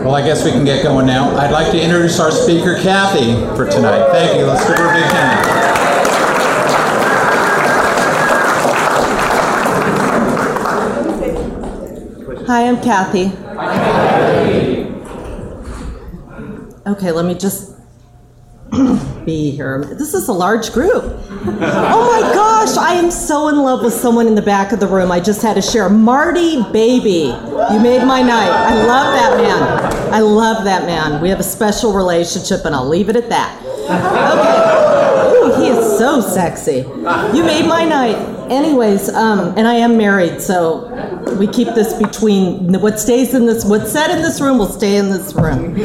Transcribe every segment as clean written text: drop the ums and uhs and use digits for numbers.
Well, I guess we can get going now. I'd like to introduce our speaker, Kathy, for tonight. Thank you. Let's give her a big hand. Hi, I'm Kathy. Hi, Kathy. Okay, let me just be here. This is a large group. Oh my gosh, I am so in love with someone in the back of the room. I just had to share. Marty Baby, you made my night. I love that man. I love that man. We have a special relationship, and I'll leave it at that. Okay. Ooh, he is so sexy. You made my night. Anyways, and I am married, so we keep this between what's said in this room will stay in this room.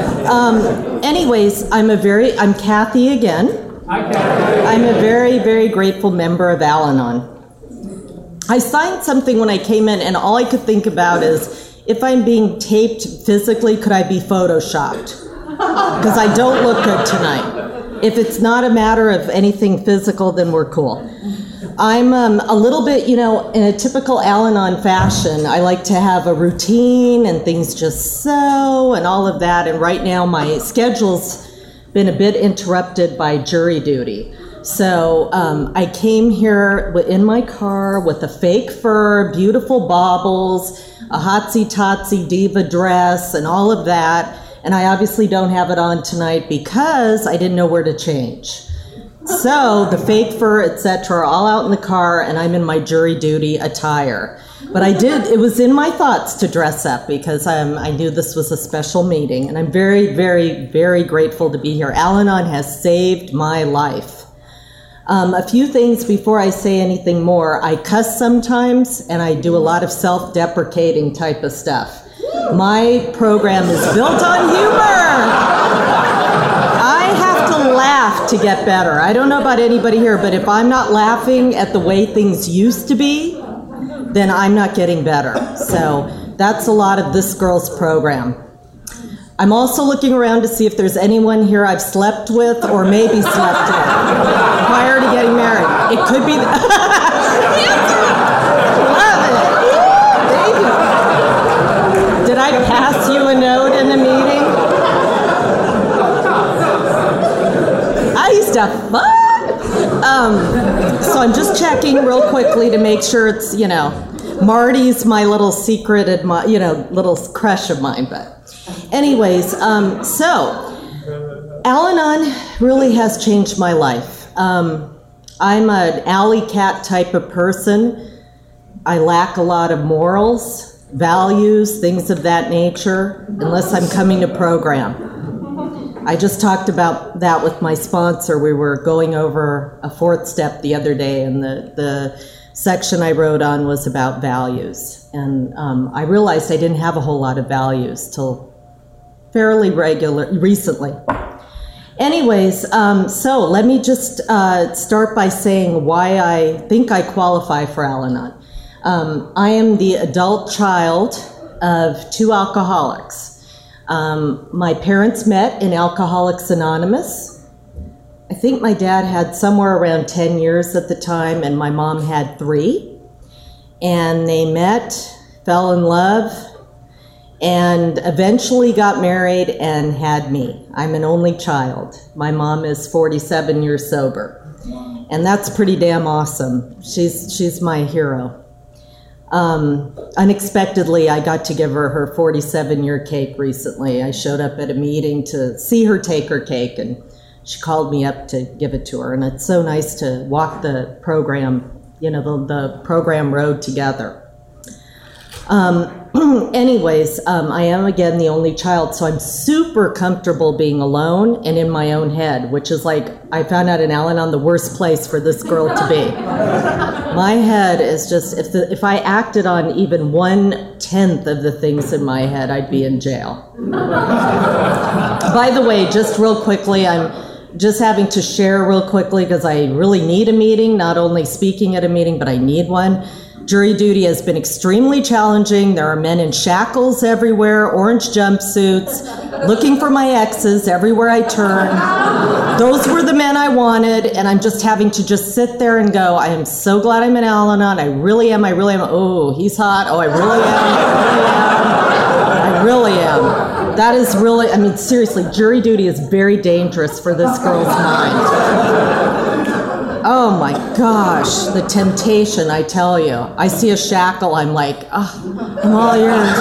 Anyways, I'm Kathy again. Hi, Kathy. I'm a very, very grateful member of Al-Anon. I signed something when I came in, and all I could think about is, if I'm being taped physically, could I be photoshopped? Because I don't look good tonight. If it's not a matter of anything physical, then we're cool. I'm a little bit, in a typical Al-Anon fashion, I like to have a routine and things just so and all of that. And right now my schedule's been a bit interrupted by jury duty. So I came here in my car with a fake fur, beautiful baubles, a hotsy-totsy diva dress, and all of that. And I obviously don't have it on tonight because I didn't know where to change. So the fake fur, etc., are all out in the car, and I'm in my jury duty attire. But it was in my thoughts to dress up because I knew this was a special meeting, and I'm very, very, very grateful to be here. Al-Anon has saved my life. A few things before I say anything more. I cuss sometimes, and I do a lot of self-deprecating type of stuff. My program is built on humor. I have to laugh to get better. I don't know about anybody here, but if I'm not laughing at the way things used to be, then I'm not getting better. So that's a lot of this girl's program. I'm also looking around to see if there's anyone here I've slept with or maybe slept with prior to getting married. It could be... Love it. Baby. Did I pass you a note in the meeting? I used to fuck. So I'm just checking real quickly to make sure it's, Marty's my little secret, little crush of mine. But anyways, so Al-Anon really has changed my life. I'm an alley cat type of person. I lack a lot of morals, values, things of that nature, unless I'm coming to program. I just talked about that with my sponsor. We were going over a fourth step the other day, and the section I wrote on was about values. And I realized I didn't have a whole lot of values till fairly recently. Anyways, so let me just start by saying why I think I qualify for Al-Anon. I am the adult child of two alcoholics. My parents met in Alcoholics Anonymous. I think my dad had somewhere around 10 years at the time, and my mom had 3. And they met, fell in love, and eventually got married and had me. I'm an only child. My mom is 47 years sober. And that's pretty damn awesome. She's my hero. Unexpectedly, I got to give her 47-year cake recently. I showed up at a meeting to see her take her cake, and she called me up to give it to her. And it's so nice to walk the program, the program road together. Anyways, I am again the only child, so I'm super comfortable being alone and in my own head, which is like, I found out in Al-Anon the worst place for this girl to be. My head is just, if I acted on even 1/10 of the things in my head, I'd be in jail. By the way, just real quickly, I'm just having to share real quickly because I really need a meeting, not only speaking at a meeting, but I need one. Jury duty has been extremely challenging. There are men in shackles everywhere, orange jumpsuits, looking for my exes everywhere I turn. Those were the men I wanted, and I'm just having to just sit there and go, I am so glad I'm in Al-Anon. I really am. Oh, he's hot. Oh, I really am. I really am. That is really, I mean, seriously, jury duty is very dangerous for this girl's mind. Oh my gosh, the temptation, I tell you. I see a shackle, I'm like, oh, I'm all yours.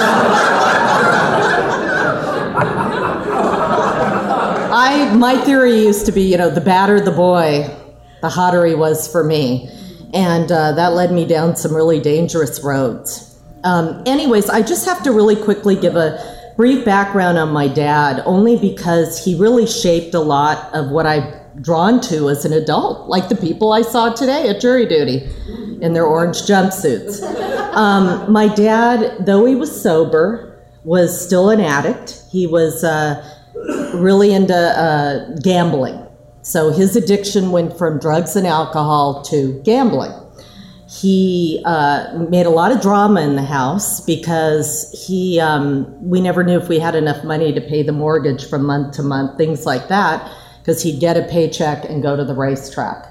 My theory used to be, the badder the boy, the hotter he was for me. And that led me down some really dangerous roads. Anyways, I just have to really quickly give a brief background on my dad, only because he really shaped a lot of what I've drawn to as an adult, like the people I saw today at jury duty in their orange jumpsuits. My dad, though he was sober, was still an addict. He was really into gambling. So his addiction went from drugs and alcohol to gambling. He made a lot of drama in the house because we never knew if we had enough money to pay the mortgage from month to month, things like that, because he'd get a paycheck and go to the racetrack.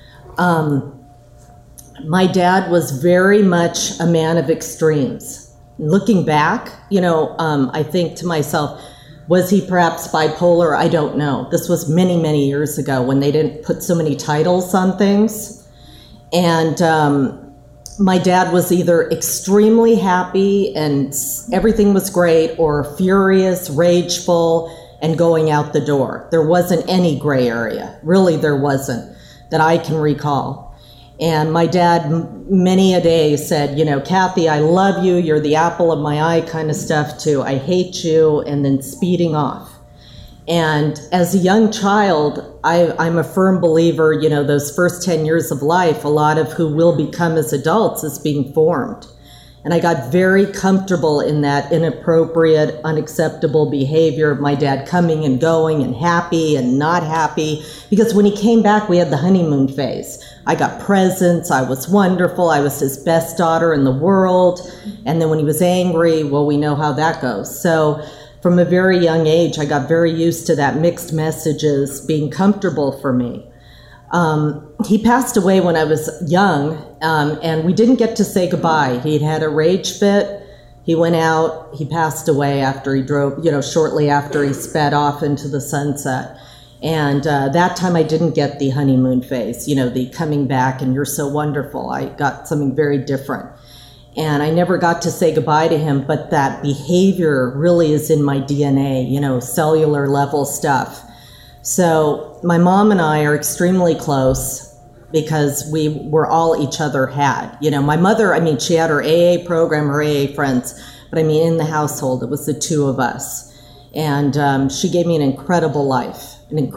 My dad was very much a man of extremes. Looking back, I think to myself, was he perhaps bipolar? I don't know. This was many, many years ago when they didn't put so many titles on things. And my dad was either extremely happy and everything was great, or furious, rageful, and going out the door. There wasn't any gray area. Really, there wasn't, that I can recall. And my dad, many a day, said, Kathy, I love you, you're the apple of my eye kind of stuff too. I hate you, and then speeding off. And as a young child, I'm a firm believer, those first 10 years of life, a lot of who will become as adults is being formed. And I got very comfortable in that inappropriate, unacceptable behavior of my dad coming and going and happy and not happy. Because when he came back, we had the honeymoon phase. I got presents, I was wonderful, I was his best daughter in the world. And then when he was angry, well, we know how that goes. So from a very young age, I got very used to that mixed messages being comfortable for me. He passed away when I was young, and we didn't get to say goodbye. He'd had a rage fit. He went out. He passed away after he drove, shortly after he sped off into the sunset. And that time I didn't get the honeymoon phase, the coming back and you're so wonderful. I got something very different. And I never got to say goodbye to him, but that behavior really is in my DNA, cellular level stuff. So my mom and I are extremely close because we were all each other had. My mother, she had her AA program, her AA friends, but in the household, it was the two of us. And she gave me an incredible life.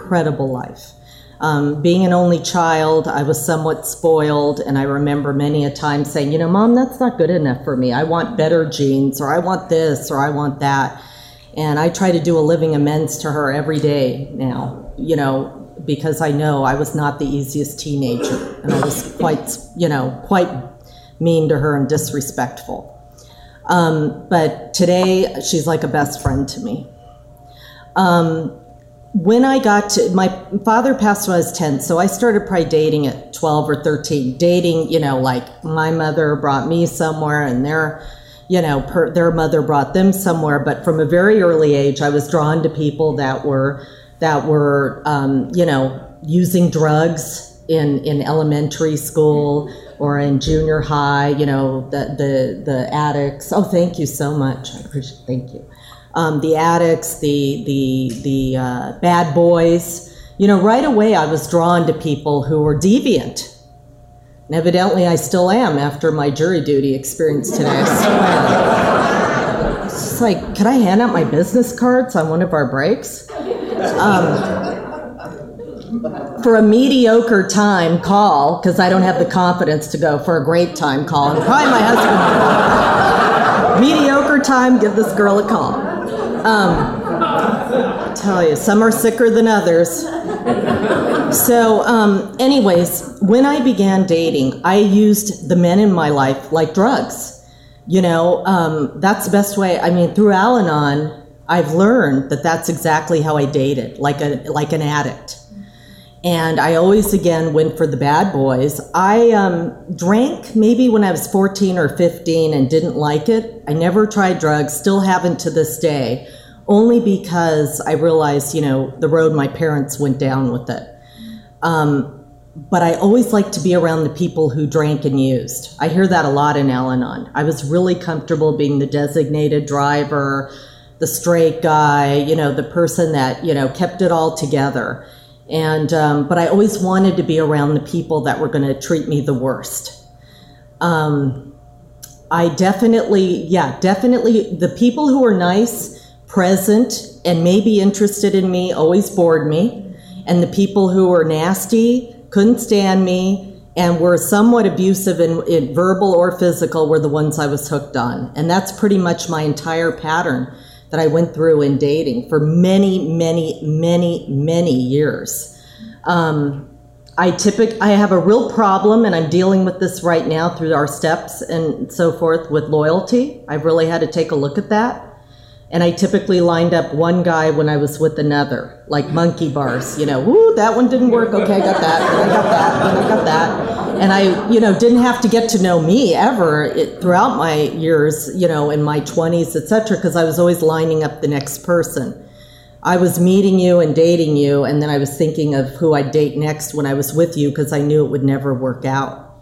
Being an only child, I was somewhat spoiled, and I remember many a time saying, Mom, that's not good enough for me. I want better genes, or I want this, or I want that. And I try to do a living amends to her every day now, because I know I was not the easiest teenager, and I was quite mean to her and disrespectful. But today, she's like a best friend to me. When I got to, my father passed when I was 10, so I started probably dating at 12 or 13. Dating, like my mother brought me somewhere and their mother brought them somewhere. But from a very early age, I was drawn to people that were using drugs in elementary school or in junior high, the addicts. Oh, thank you so much. I appreciate it. Thank you. The addicts, the bad boys. Right away I was drawn to people who were deviant. And evidently I still am after my jury duty experience today. I swear. It's just like, could I hand out my business cards on one of our breaks? For a mediocre time, call, because I don't have the confidence to go for a great time call. And probably my husband. Mediocre time, give this girl a call. I tell you, some are sicker than others. So anyways, when I began dating, I used the men in my life like drugs. That's the best way. Through Al-Anon, I've learned that that's exactly how I dated, like an addict. And I always, again, went for the bad boys. I drank maybe when I was 14 or 15 and didn't like it. I never tried drugs, still haven't to this day, only because I realized, the road my parents went down with it. But I always liked to be around the people who drank and used. I hear that a lot in Al-Anon. I was really comfortable being the designated driver, the straight guy, the person that, kept it all together. And, but I always wanted to be around the people that were going to treat me the worst. I definitely, the people who were nice, present, and maybe interested in me always bored me. And the people who were nasty, couldn't stand me, and were somewhat abusive in verbal or physical were the ones I was hooked on. And that's pretty much my entire pattern that I went through in dating for many, many, many, many years. I have a real problem, and I'm dealing with this right now through our steps and so forth with loyalty. I've really had to take a look at that. And I typically lined up one guy when I was with another, like monkey bars, woo, that one didn't work. Okay, I got that, and I got that, and I got that. And I, didn't have to get to know me ever throughout my years, in my 20s, etc., because I was always lining up the next person. I was meeting you and dating you, and then I was thinking of who I'd date next when I was with you because I knew it would never work out.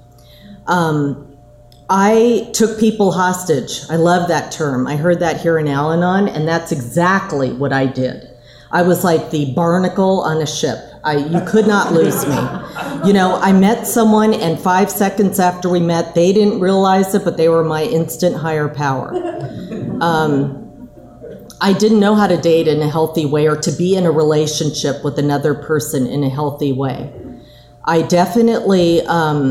I took people hostage. I love that term. I heard that here in Al-Anon, and that's exactly what I did. I was like the barnacle on a ship. You could not lose me. I met someone, and 5 seconds after we met, they didn't realize it, but they were my instant higher power. I didn't know how to date in a healthy way or to be in a relationship with another person in a healthy way. I definitely...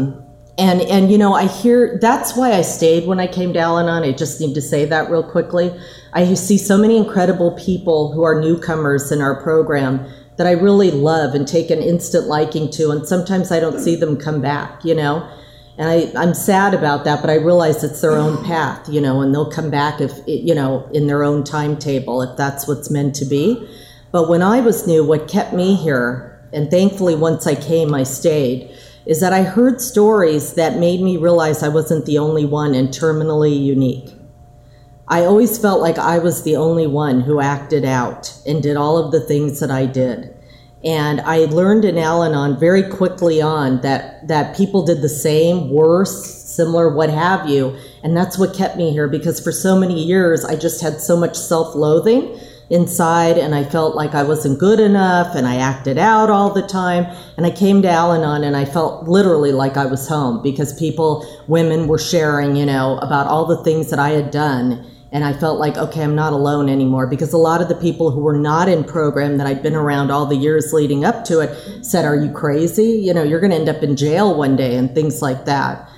I hear, that's why I stayed when I came to Al-Anon. I just need to say that real quickly. I see so many incredible people who are newcomers in our program that I really love and take an instant liking to, and sometimes I don't see them come back, and I'm sad about that, but I realize it's their own path, and they'll come back if, in their own timetable, if that's what's meant to be. But when I was new, what kept me here, and thankfully once I came, I stayed, is that I heard stories that made me realize I wasn't the only one and terminally unique. I always felt like I was the only one who acted out and did all of the things that I did. And I learned in Al-Anon very quickly on that people did the same, worse, similar, what have you. And that's what kept me here, because for so many years, I just had so much self-loathing inside, and I felt like I wasn't good enough, and I acted out all the time. And I came to Al-Anon, and I felt literally like I was home, because women were sharing, about all the things that I had done. And I felt like, okay, I'm not alone anymore, because a lot of the people who were not in program that I'd been around all the years leading up to it said, are you crazy? You're going to end up in jail one day, and things like that.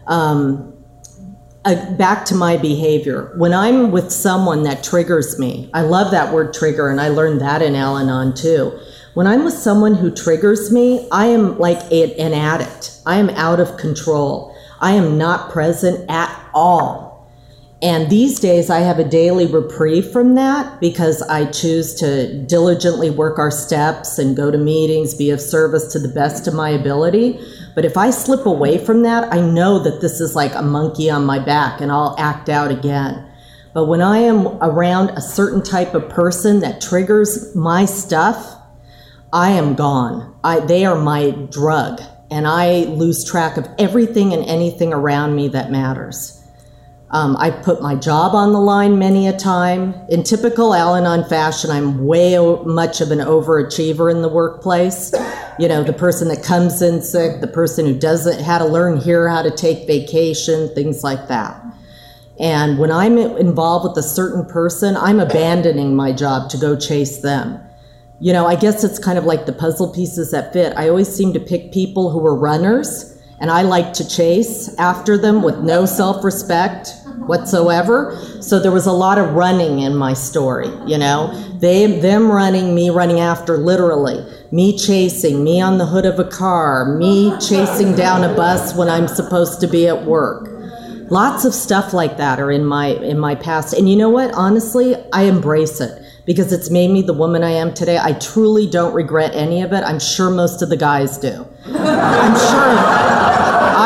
Back to my behavior. When I'm with someone that triggers me, I love that word trigger, and I learned that in Al-Anon too. When I'm with someone who triggers me, I am like an addict. I am out of control. I am not present at all. And these days I have a daily reprieve from that, because I choose to diligently work our steps and go to meetings, be of service to the best of my ability. But if I slip away from that, I know that this is like a monkey on my back, and I'll act out again. But when I am around a certain type of person that triggers my stuff, I am gone. They are my drug, and I lose track of everything and anything around me that matters. I put my job on the line many a time. In typical Al-Anon fashion, I'm way much of an overachiever in the workplace. The person that comes in sick, the person who doesn't, how to learn here, how to take vacation, things like that. And when I'm involved with a certain person, I'm abandoning my job to go chase them. I guess it's kind of like the puzzle pieces that fit. I always seem to pick people who are runners, and I like to chase after them with no self-respect whatsoever. So there was a lot of running in my story, them running, me running after, literally, me chasing, me on the hood of a car, me chasing down a bus when I'm supposed to be at work. Lots of stuff like that are in my past. And you know what? Honestly, I embrace it, because it's made me the woman I am today. I truly don't regret any of it. I'm sure most of the guys do. I'm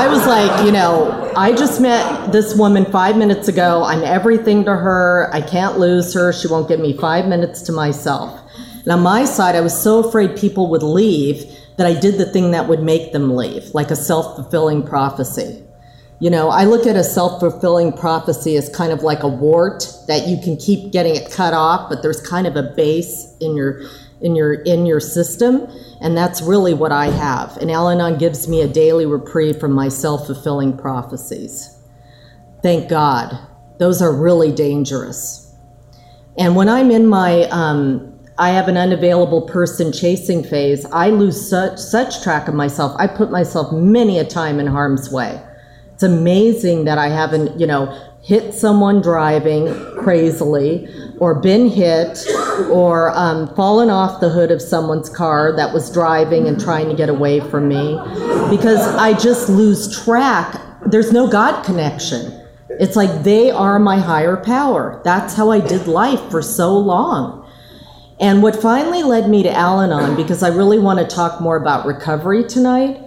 I was like, you know, I just met this woman 5 minutes ago. I'm everything to her. I can't lose her. She won't give me 5 minutes to myself. And on my side, I was so afraid people would leave that I did the thing that would make them leave, like a self-fulfilling prophecy. You know, I look at a self-fulfilling prophecy as kind of like a wart that you can keep getting it cut off, but there's kind of a base in your system, and that's really what I have. And Al-Anon gives me a daily reprieve from my self-fulfilling prophecies. Thank God. Those are really dangerous. And when I'm in my I have an unavailable person chasing phase, I lose such track of myself. I put myself many a time in harm's way. It's amazing that I haven't, you know, hit someone driving crazily, or been hit, or fallen off the hood of someone's car that was driving and trying to get away from me, because I just lose track. There's no God connection. It's like they are my higher power. That's how I did life for so long. And what finally led me to Al-Anon, because I really want to talk more about recovery tonight,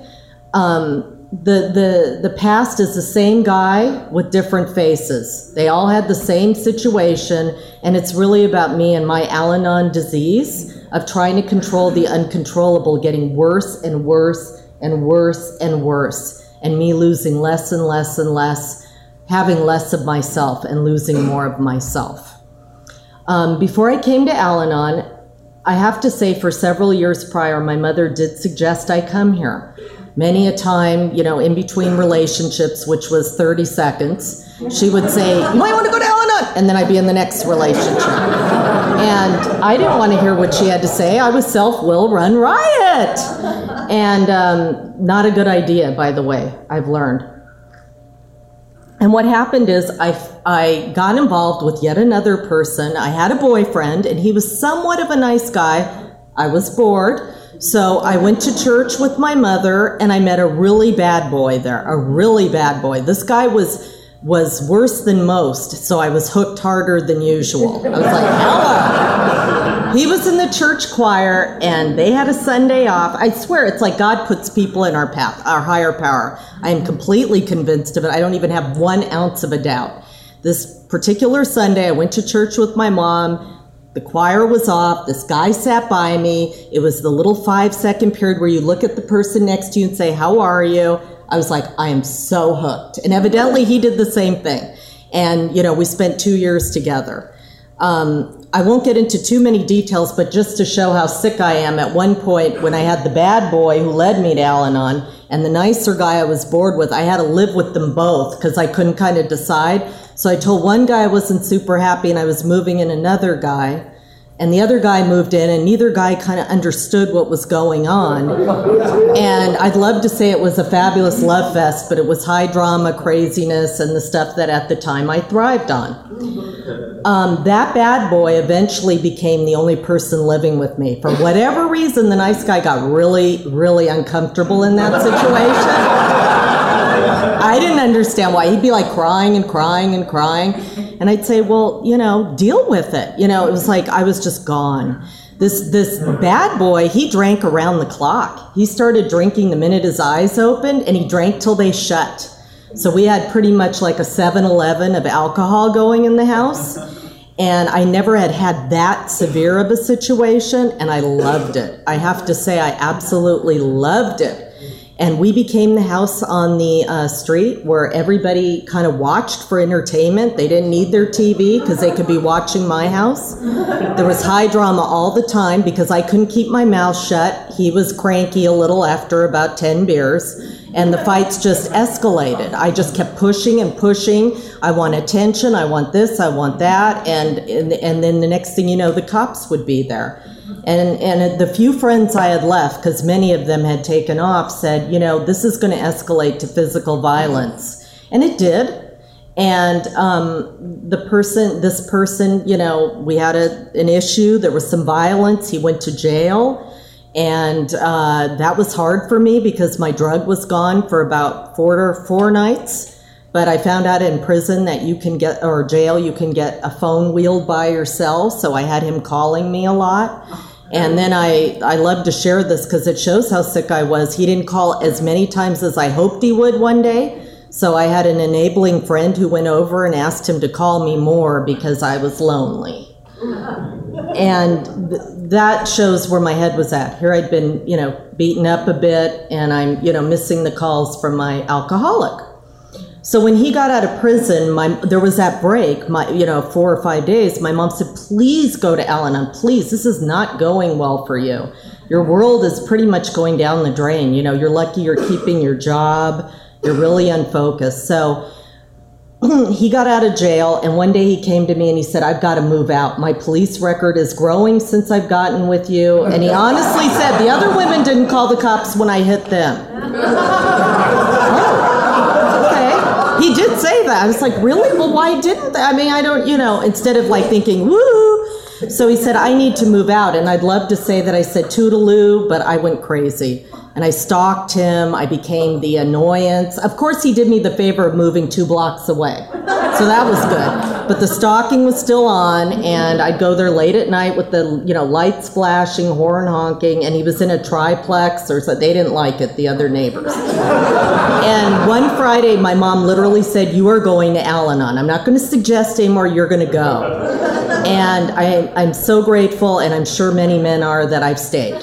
the past is the same guy with different faces. They all had the same situation, and it's really about me and my Al-Anon disease of trying to control the uncontrollable, getting worse and worse and worse and worse, and me losing less and less and less, having less of myself and losing more of myself. Before I came to Al-Anon, I have to say for several years prior, my mother did suggest I come here. Many a time, you know, in between relationships, which was 30 seconds, she would say, you might want to go to Al-Anon, and then I'd be in the next relationship. And I didn't want to hear what she had to say. I was self-will run riot. And not a good idea, by the way, I've learned. And what happened is I got involved with yet another person. I had a boyfriend, and he was somewhat of a nice guy. I was bored. So I went to church with my mother, and I met a really bad boy there, a really bad boy. This guy was worse than most, so I was hooked harder than usual. I was like, hello. He was in the church choir, and they had a Sunday off. I swear, it's like God puts people in our path, our higher power. I am completely convinced of it. I don't even have 1 ounce of a doubt. This particular Sunday, I went to church with my mom. The choir was off. This guy sat by me. It was the little 5-second period where you look at the person next to you and say, how are you? I was like, I am so hooked. And evidently he did the same thing. And, you know, we spent 2 years together. I won't get into too many details, but just to show how sick I am, at one point when I had the bad boy who led me to Al-Anon and the nicer guy I was bored with, I had to live with them both because I couldn't kind of decide. So I told one guy I wasn't super happy and I was moving in another guy. And the other guy moved in, and neither guy kind of understood what was going on. And I'd love to say it was a fabulous love fest, but it was high drama, craziness, and the stuff that at the time I thrived on. That bad boy eventually became the only person living with me. For whatever reason, the nice guy got really, really uncomfortable in that situation. I didn't understand why. He'd be like crying and crying and crying. And I'd say, well, you know, deal with it. You know, it was like I was just gone. This bad boy, he drank around the clock. He started drinking the minute his eyes opened, and he drank till they shut. So we had pretty much like a 7-Eleven of alcohol going in the house. And I never had that severe of a situation, and I loved it. I have to say I absolutely loved it. And we became the house on the street where everybody kind of watched for entertainment. They didn't need their TV because they could be watching my house. There was high drama all the time because I couldn't keep my mouth shut. He was cranky a little after about 10 beers. And the fights just escalated. I just kept pushing and pushing. I want attention. I want this. I want that. And then the next thing you know, the cops would be there. And the few friends I had left, because many of them had taken off, said, you know, this is going to escalate to physical violence. And it did. And this person, you know, we had an issue. There was some violence. He went to jail. And that was hard for me because my drug was gone for about four nights. But I found out in prison that you can get, or jail, you can get a phone wheeled by yourself. So I had him calling me a lot. And then I love to share this because it shows how sick I was. He didn't call as many times as I hoped he would one day. So I had an enabling friend who went over and asked him to call me more because I was lonely. And that shows where my head was at. Here I'd been, beaten up a bit, and I'm, missing the calls from my alcoholic. So when he got out of prison, there was that break, 4 or 5 days. My mom said, please go to Al-Anon. Please, this is not going well for you. Your world is pretty much going down the drain. You're lucky you're keeping your job. You're really unfocused. So he got out of jail, and one day he came to me and he said, I've got to move out. My police record is growing since I've gotten with you. And he honestly said, the other women didn't call the cops when I hit them. He did say that. I was like, really? Well, why didn't they? I mean, I don't, instead of thinking, woo. So he said, I need to move out. And I'd love to say that I said toodaloo, but I went crazy. And I stalked him. I became the annoyance. Of course, he did me the favor of moving 2 blocks away. So that was good. But the stalking was still on, and I'd go there late at night with the, lights flashing, horn honking, and he was in a triplex, or so they didn't like it, the other neighbors. And one Friday, my mom literally said, you are going to Al-Anon. I'm not going to suggest anymore, you're going to go. And I'm so grateful, and I'm sure many men are, that I've stayed.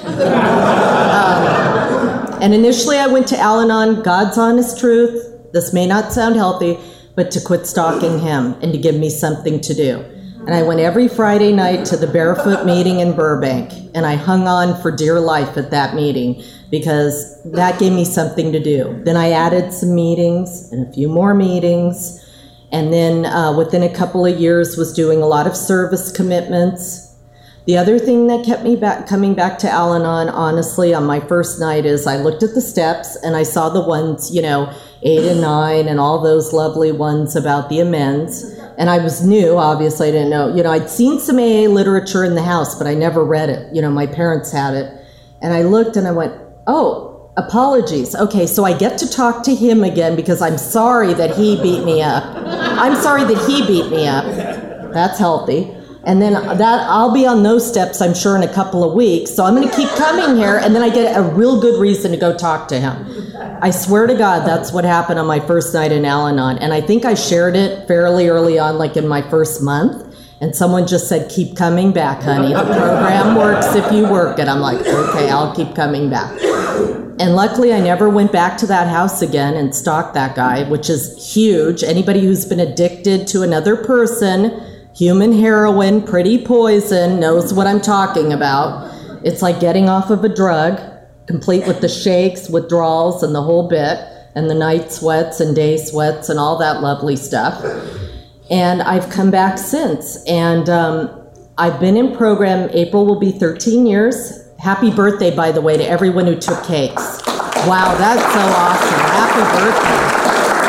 And initially I went to Al-Anon, God's honest truth. This may not sound healthy, but to quit stalking him and to give me something to do. And I went every Friday night to the Barefoot meeting in Burbank, and I hung on for dear life at that meeting because that gave me something to do. Then I added some meetings and a few more meetings, and then within a couple of years was doing a lot of service commitments. The other thing that kept me coming back to Al-Anon, honestly, on my first night is I looked at the steps and I saw the ones, 8 and 9 and all those lovely ones about the amends. And I was new, obviously, I didn't know. I'd seen some AA literature in the house, but I never read it. My parents had it. And I looked and I went, oh, apologies. Okay, so I get to talk to him again because I'm sorry that he beat me up. I'm sorry that he beat me up. That's healthy. And then I'll be on those steps, I'm sure, in a couple of weeks. So I'm going to keep coming here, and then I get a real good reason to go talk to him. I swear to God, that's what happened on my first night in Al-Anon. And I think I shared it fairly early on, like in my first month. And someone just said, keep coming back, honey. The program works if you work it. I'm like, okay, I'll keep coming back. And luckily, I never went back to that house again and stalked that guy, which is huge. Anybody who's been addicted to another person, human heroin, pretty poison, knows what I'm talking about. It's like getting off of a drug, complete with the shakes, withdrawals, and the whole bit, and the night sweats and day sweats and all that lovely stuff. And I've come back since. And I've been in program. April will be 13 years. Happy birthday, by the way, to everyone who took cakes. Wow, that's so awesome. Happy birthday.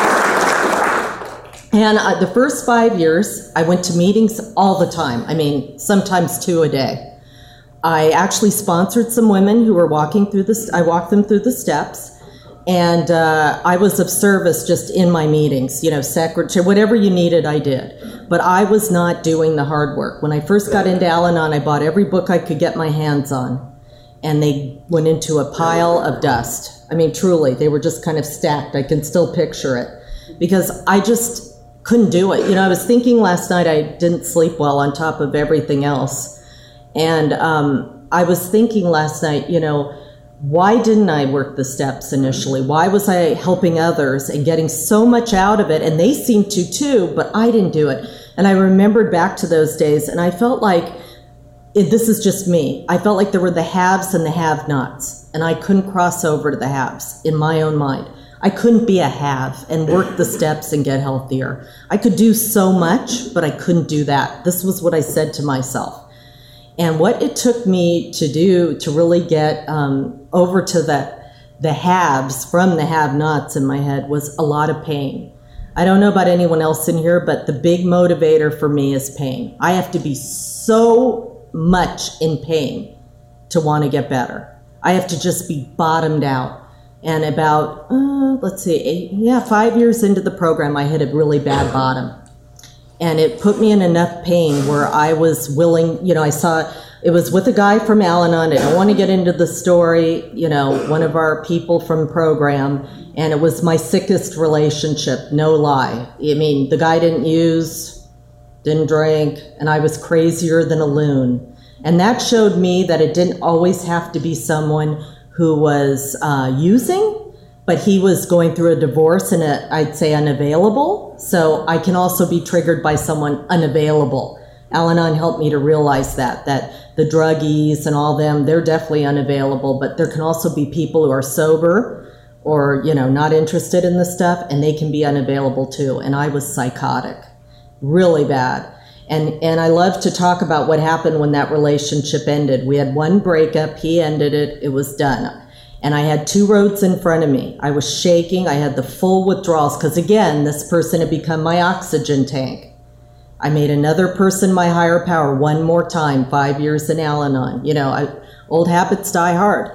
And the first 5 years, I went to meetings all the time. I mean, sometimes 2 a day. I actually sponsored some women who were walking through I walked them through the steps. And I was of service just in my meetings, secretary, whatever you needed, I did. But I was not doing the hard work. When I first got into Al-Anon, I bought every book I could get my hands on. And they went into a pile of dust. I mean, truly, they were just kind of stacked. I can still picture it. Because I just couldn't do it. I was thinking last night I didn't sleep well on top of everything else. And I was thinking last night, why didn't I work the steps initially? Why was I helping others and getting so much out of it? And they seemed to too, but I didn't do it. And I remembered back to those days, and I felt like, this is just me, I felt like there were the haves and the have-nots, and I couldn't cross over to the haves in my own mind. I couldn't be a have and work the steps and get healthier. I could do so much, but I couldn't do that. This was what I said to myself. And what it took me to do to really get over to the haves from the have-nots in my head was a lot of pain. I don't know about anyone else in here, but the big motivator for me is pain. I have to be so much in pain to want to get better. I have to just be bottomed out. And about, 5 years into the program, I hit a really bad bottom. And it put me in enough pain where I was willing, I saw It was with a guy from Al-Anon. I don't want to get into the story, one of our people from program, and it was my sickest relationship, no lie. I mean, the guy didn't use, didn't drink, and I was crazier than a loon. And that showed me that it didn't always have to be someone who was using, but he was going through a divorce and I'd say unavailable. So I can also be triggered by someone unavailable. Al-Anon helped me to realize that the druggies and all them, they're definitely unavailable, but there can also be people who are sober or, not interested in this stuff, and they can be unavailable too. And I was psychotic, really bad. And I love to talk about what happened when that relationship ended. We had one breakup, he ended it, it was done. And I had 2 roads in front of me. I was shaking, I had the full withdrawals, because again, this person had become my oxygen tank. I made another person my higher power one more time, 5 years in Al-Anon. Old habits die hard.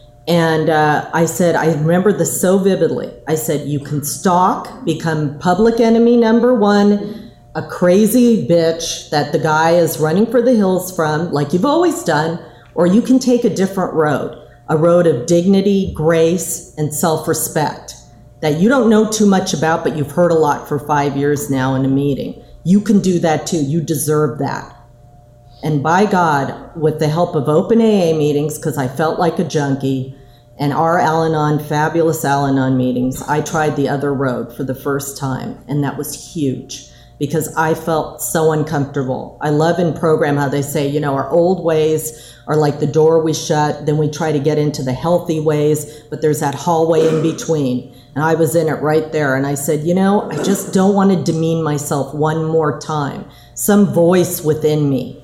And I said, I remember this so vividly. I said, you can stalk, become public enemy number 1, a crazy bitch that the guy is running for the hills from, like you've always done, or you can take a different road, a road of dignity, grace, and self-respect that you don't know too much about, but you've heard a lot for 5 years now in a meeting. You can do that too. You deserve that. And by God, with the help of open AA meetings, because I felt like a junkie, and our Al-Anon, fabulous Al-Anon meetings, I tried the other road for the first time, and that was huge because I felt so uncomfortable. I love in program how they say, our old ways are like the door we shut, then we try to get into the healthy ways, but there's that hallway in between. And I was in it right there. And I said, I just don't want to demean myself one more time. Some voice within me,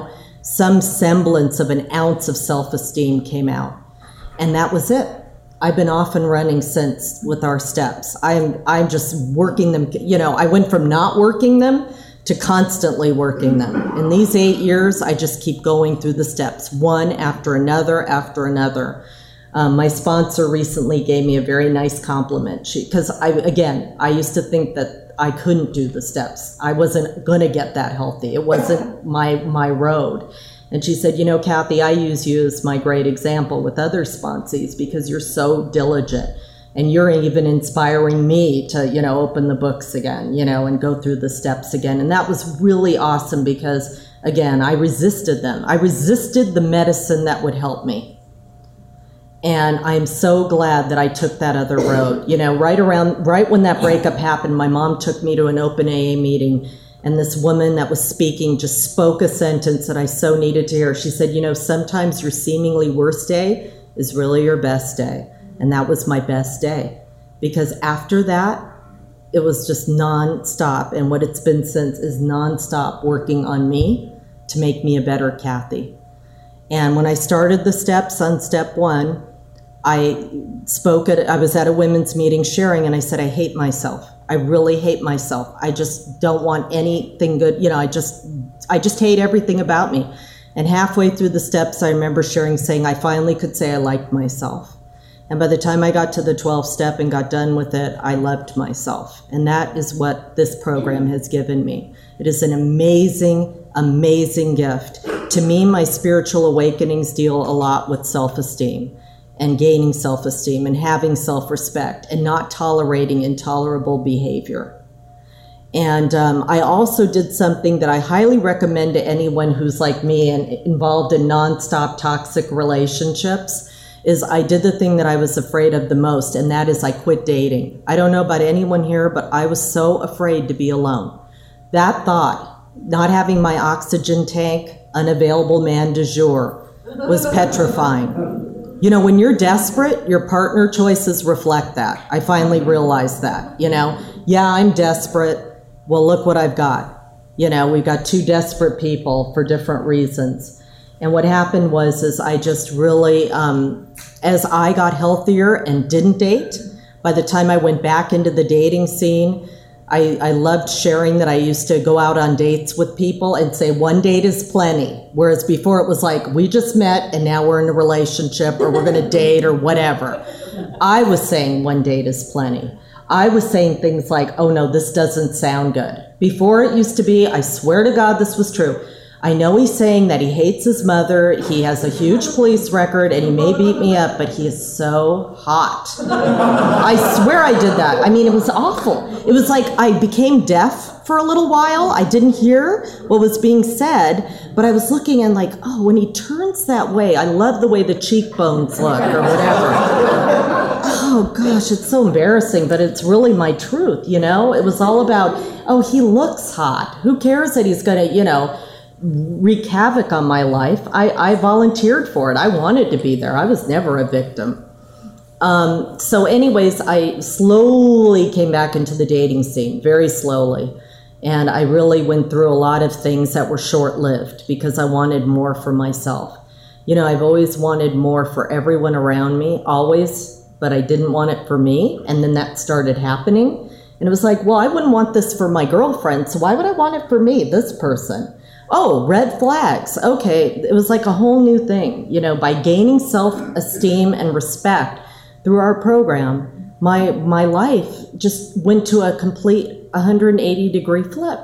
some semblance of an ounce of self-esteem came out. And that was it. I've been off and running since with our steps. I'm just working them. I went from not working them to constantly working them. In these 8 years, I just keep going through the steps, one after another after another. My sponsor recently gave me a very nice compliment because I used to think that I couldn't do the steps. I wasn't going to get that healthy. It wasn't my road. And she said, Kathy, I use you as my great example with other sponsees because you're so diligent and you're even inspiring me to, open the books again, and go through the steps again. And that was really awesome because, again, I resisted them. I resisted the medicine that would help me. And I'm so glad that I took that other road. Right when that breakup happened, my mom took me to an open AA meeting. And this woman that was speaking just spoke a sentence that I so needed to hear. She said, sometimes your seemingly worst day is really your best day. And that was my best day. Because after that, it was just nonstop. And what it's been since is nonstop working on me to make me a better Kathy. And when I started the steps on step 1, I was at a women's meeting sharing, and I said, I hate myself. I really hate myself. I just don't want anything good. I just hate everything about me. And halfway through the steps, I remember sharing, saying I finally could say I liked myself. And by the time I got to the 12th step and got done with it, I loved myself. And that is what this program has given me. It is an amazing, amazing gift. To me, my spiritual awakenings deal a lot with self-esteem and gaining self-esteem and having self-respect and not tolerating intolerable behavior. And I also did something that I highly recommend to anyone who's like me and involved in nonstop toxic relationships, is I did the thing that I was afraid of the most, and that is I quit dating. I don't know about anyone here, but I was so afraid to be alone. That thought, not having my oxygen tank, unavailable man du jour, was petrifying. When you're desperate, your partner choices reflect that. I finally realized that, Yeah, I'm desperate. Well, look what I've got. We've got 2 desperate people for different reasons. And what happened was I just really, as I got healthier and didn't date, by the time I went back into the dating scene, I loved sharing that I used to go out on dates with people and say 1 date is plenty. Whereas before it was like, we just met and now we're in a relationship or we're going to date or whatever. I was saying 1 date is plenty. I was saying things like, oh no, this doesn't sound good. Before it used to be, I swear to God this was true, I know he's saying that he hates his mother, he has a huge police record, and he may beat me up, but he is so hot. I swear I did that. I mean, it was awful. It was like I became deaf for a little while. I didn't hear what was being said, but I was looking and like, oh, when he turns that way, I love the way the cheekbones look or whatever. Oh gosh, it's so embarrassing, but it's really my truth, you know? It was all about, oh, he looks hot. Who cares that he's gonna, you know, wreak havoc on my life? I volunteered for it. I wanted to be there. I was never a victim. So anyways, I slowly came back into the dating scene, very slowly. And I really went through a lot of things that were short-lived because I wanted more for myself. You know, I've always wanted more for everyone around me, always, but I didn't want it for me. And then that started happening. And it was like, well, I wouldn't want this for my girlfriend, so why would I want it for me, this person? Oh, red flags. Okay, it was like a whole new thing. You know, by gaining self-esteem and respect through our program, my life just went to a complete 180-degree flip.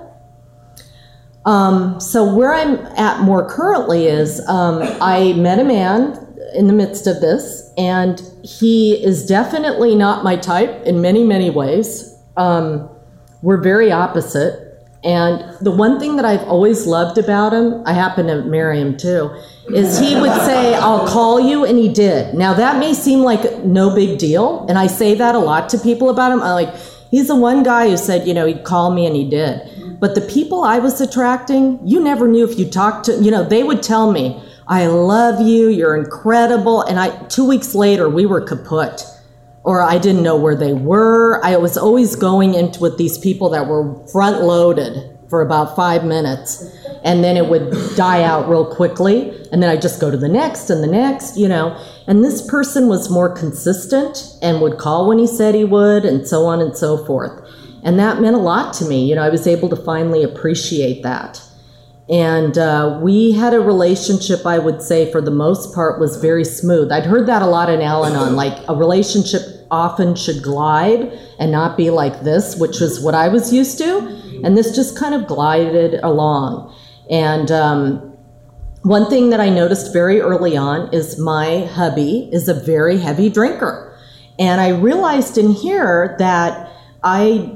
So where I'm at more currently is I met a man in the midst of this, and he is definitely not my type in many, many ways. We're very opposite. And the one thing that I've always loved about him, I happen to marry him too, is he would say, I'll call you, and he did. Now that may seem like no big deal, and I say that a lot to people about him. I'm like, he's the one guy who said, you know, he'd call me, and he did. But the people I was attracting, you never knew if you talked to, you know, they would tell me, I love you, you're incredible, and 2 weeks later, we were kaput. Or I didn't know where they were. I was always going into with these people that were front-loaded for about 5 minutes, and then it would die out real quickly, and then I'd just go to the next and the next, you know. And this person was more consistent and would call when he said he would, and so on and so forth. And that meant a lot to me. You know, I was able to finally appreciate that. And we had a relationship, I would say, for the most part, was very smooth. I'd heard that a lot in Al-Anon, like a relationship often should glide and not be like this, which was what I was used to. And this just kind of glided along. And one thing that I noticed very early on is my hubby is a very heavy drinker. And I realized in here that I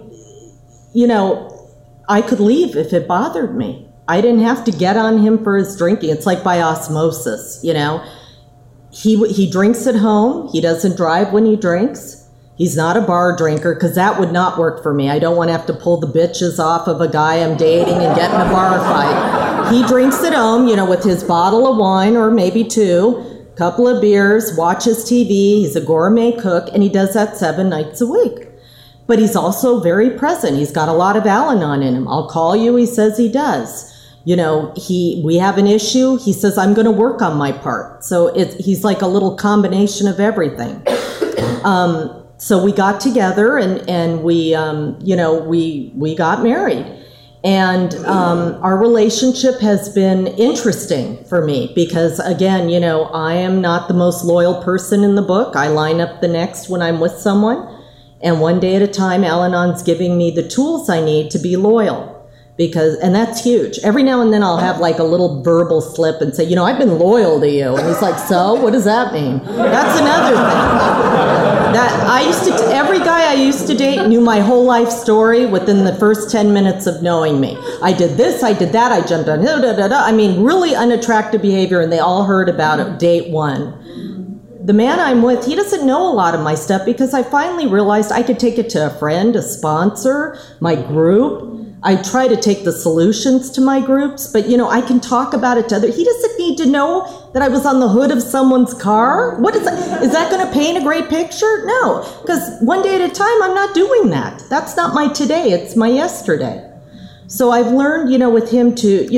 could leave if it bothered me. I didn't have to get on him for his drinking. It's like by osmosis, you know. He drinks at home. He doesn't drive when he drinks. He's not a bar drinker, because that would not work for me. I don't want to have to pull the bitches off of a guy I'm dating and get in a bar fight. He drinks at home, you know, with his bottle of wine or maybe two, couple of beers, watches TV. He's a gourmet cook, and he does that 7 nights a week. But he's also very present. He's got a lot of Al-Anon in him. I'll call you, he says he does. You know, we have an issue. He says, I'm going to work on my part. So he's like a little combination of everything. So we got together and we got married. And our relationship has been interesting for me because, again, you know, I am not the most loyal person in the book. I line up the next when I'm with someone. And one day at a time, Al-Anon's giving me the tools I need to be loyal. And that's huge. Every now and then I'll have like a little verbal slip and say, you know, I've been loyal to you. And he's like, so what does that mean? That's another thing. That every guy I used to date knew my whole life story within the first 10 minutes of knowing me. I did this, I did that, I jumped on, I mean, really unattractive behavior, and they all heard about it date one. The man I'm with, he doesn't know a lot of my stuff because I finally realized I could take it to a friend, a sponsor, my group. I try to take the solutions to my groups, but, you know, I can talk about it to others. He doesn't need to know that I was on the hood of someone's car. What is that? Is that going to paint a great picture? No, because one day at a time, I'm not doing that. That's not my today. It's my yesterday. So I've learned, you know, with him to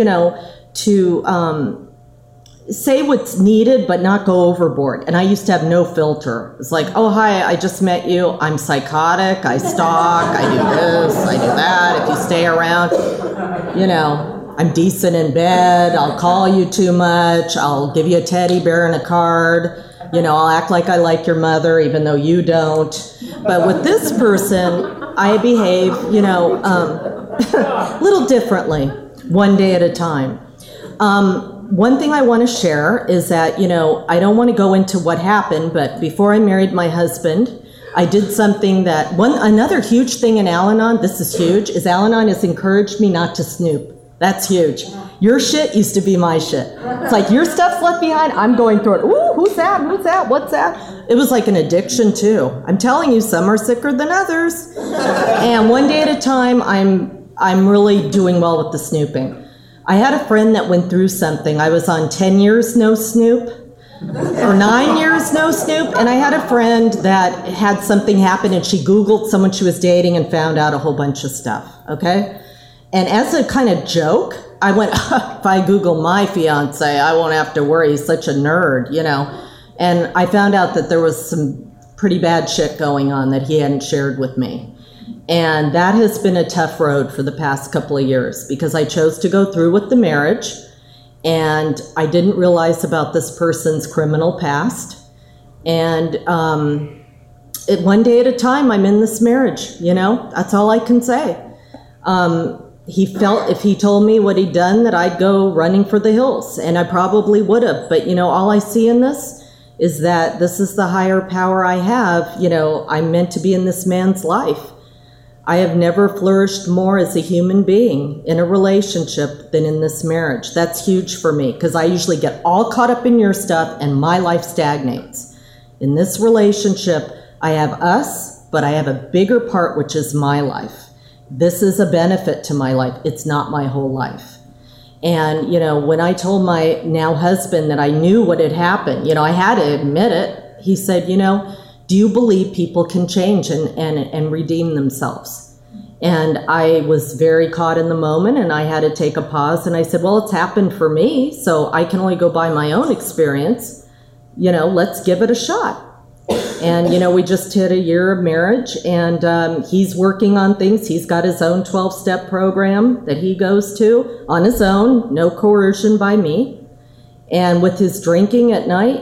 say what's needed, but not go overboard. And I used to have no filter. It's like, oh, hi, I just met you. I'm psychotic. I stalk. I do this. I do that. If you stay around, you know, I'm decent in bed. I'll call you too much. I'll give you a teddy bear and a card. You know, I'll act like I like your mother, even though you don't. But with this person, I behave, you know, a little differently, one day at a time. One thing I want to share is that, I don't want to go into what happened, but before I married my husband, I did something that, another huge thing in Al-Anon, this is huge, is Al-Anon has encouraged me not to snoop. That's huge. Your shit used to be my shit. It's like, your stuff's left behind, I'm going through it. Ooh, who's that? Who's that? What's that? It was like an addiction too. I'm telling you, some are sicker than others. And one day at a time, I'm really doing well with the snooping. I had a friend that went through something. I was on 10 years no snoop, or 9 years no snoop, and I had a friend that had something happen, and she Googled someone she was dating and found out a whole bunch of stuff, okay? And as a kind of joke, I went, if I Google my fiance, I won't have to worry, he's such a nerd, And I found out that there was some pretty bad shit going on that he hadn't shared with me. And that has been a tough road for the past couple of years because I chose to go through with the marriage and I didn't realize about this person's criminal past. And one day at a time, I'm in this marriage, that's all I can say. He felt if he told me what he'd done that I'd go running for the hills, and I probably would have. But, all I see in this is that this is the higher power I have. I'm meant to be in this man's life. I have never flourished more as a human being in a relationship than in this marriage. That's huge for me because I usually get all caught up in your stuff and my life stagnates. In this relationship, I have us, but I have a bigger part, which is my life. This is a benefit to my life. It's not my whole life. And, when I told my now husband that I knew what had happened, I had to admit it. He said, do you believe people can change and redeem themselves? And I was very caught in the moment and I had to take a pause and I said, well, it's happened for me, so I can only go by my own experience. Let's give it a shot. And, we just hit a year of marriage and he's working on things. He's got his own 12-step program that he goes to on his own, no coercion by me. And with his drinking at night,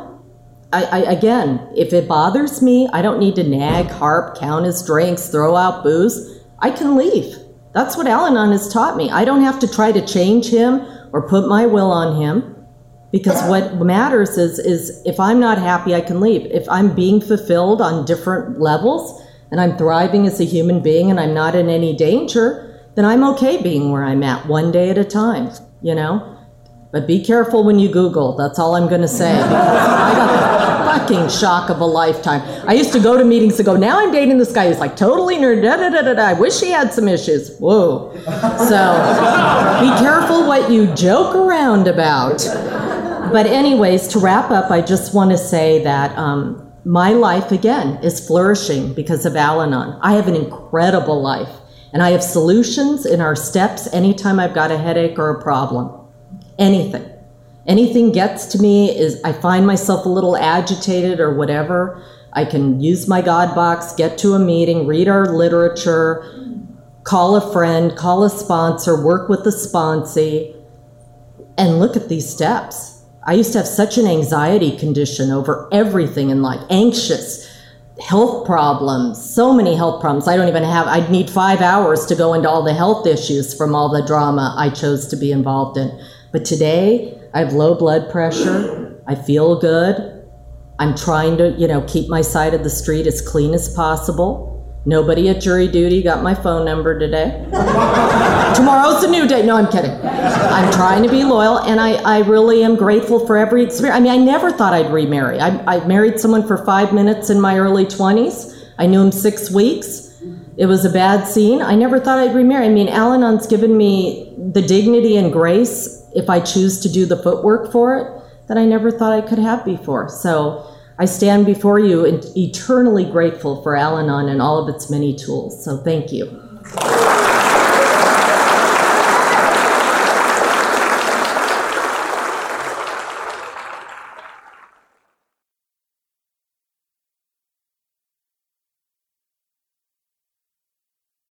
I again, if it bothers me, I don't need to nag, harp, count his drinks, throw out booze. I can leave. That's what Al-Anon has taught me. I don't have to try to change him or put my will on him because what matters is if I'm not happy, I can leave. If I'm being fulfilled on different levels and I'm thriving as a human being and I'm not in any danger, then I'm okay being where I'm at one day at a time, But be careful when you Google. That's all I'm going to say. Because I got the fucking shock of a lifetime. I used to go to meetings and go, now I'm dating this guy who's like totally nerd, da-da-da-da-da. I wish he had some issues. Whoa. So be careful what you joke around about. But anyways, to wrap up, I just want to say that my life, again, is flourishing because of Al-Anon. I have an incredible life. And I have solutions in our steps anytime I've got a headache or a problem. Anything gets to me is I find myself a little agitated or whatever. I can use my God box, get to a meeting, read our literature, call a friend, call a sponsor, work with the sponsee, and look at these steps. I used to have such an anxiety condition over everything in life, anxious, health problems, so many health problems. I'd need 5 hours to go into all the health issues from all the drama I chose to be involved in. But today, I have low blood pressure. I feel good. I'm trying to, keep my side of the street as clean as possible. Nobody at jury duty got my phone number today. Tomorrow's a new day. No, I'm kidding. I'm trying to be loyal, and I really am grateful for every experience. I never thought I'd remarry. I married someone for 5 minutes in my early 20s. I knew him 6 weeks. It was a bad scene. I never thought I'd remarry. Al-Anon's given me the dignity and grace if I choose to do the footwork for it that I never thought I could have before. So I stand before you eternally grateful for Al-Anon and all of its many tools. So thank you.